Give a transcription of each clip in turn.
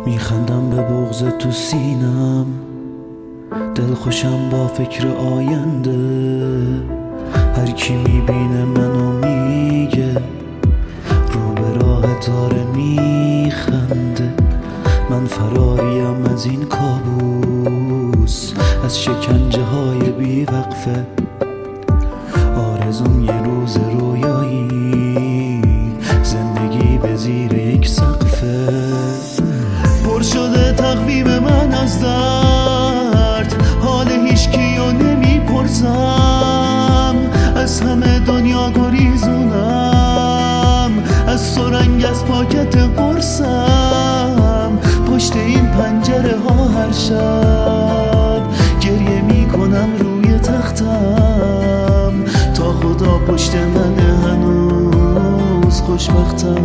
میخندم به بغض تو سینم، دلخوشم با فکر آینده. هر کی میبینه منو میگه رو به راه داره میخنده. من فراریم از این کابوس، از شکنجه های بیوقفه. آرزوم یه روز رویایی، زندگی به زیر یک سقفه. پر شده تقویم من از درد، حال هیچکیو نمیپرسم. از همه دنیا گریزونم، از سرنگ از پاکت قرصم. پشت این پنجره ها هر شب گریه میکنم روی تختم، تا خدا پشت من هنوز خوشبختم.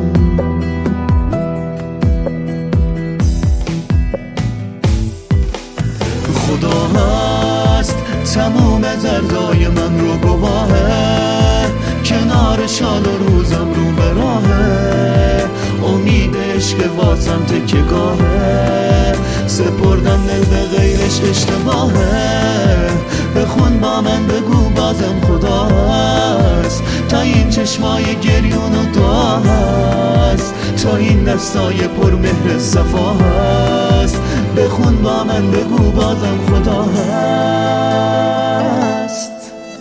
خدا هست تموم دردای من رو گواهه، کنار شال و روزم رو به راهه. امید عشق واسم تکه گاهه، سپردم دل به غیرش اشتباهه. بخون با من بگو بازم خدا هست، تا این چشمای گریون و دعا هست، تا این دستای پر مهر صفا هست. بخون با من بگو بازم خدا هست.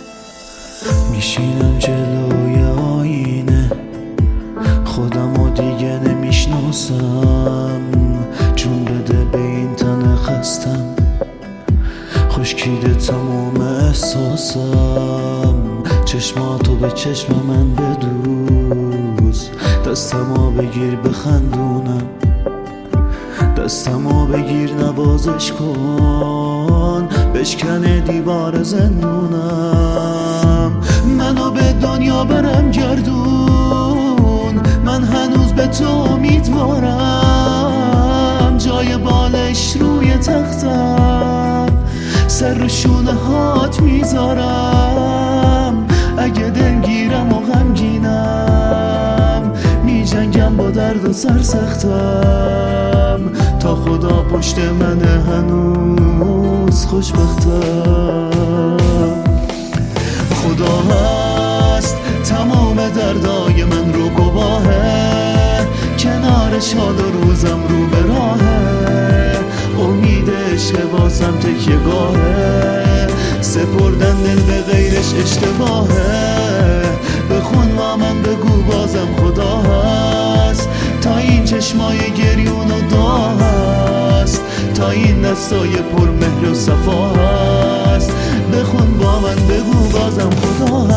میشینم جلوی آینه، خودمو دیگه نمیشناسم، جون بده به این تن خستم. خشکیده تمام احساسم، چشماتو به چشم من بدوز. دستمو بگیر بخندونم، دستمو بگیر نوازش کن، بشکنه دیوار زندونم. منو به دنیا برم گردون، من هنوز به تو امیدوارم. جای بالش روی تختم، سر رو شونه هات میذارم. اگه دلگیرم و غمگینم، میجنگم با درد و سرسختم، تا خدا پشت من هنوز خوشبختم. خدا هست تمام دردای من رو گواهه، کنار شاد و روزم رو به راهه. امید عشق واسم تکیه گاهه، سپردن دل به غیرش اشتباهه. بخون با من بگو بازم خدا هست، تا این چشمای گریون و دعا هست، تا این دستای پر مهر و صفا هست. بخون با من بگو بازم خدا هست.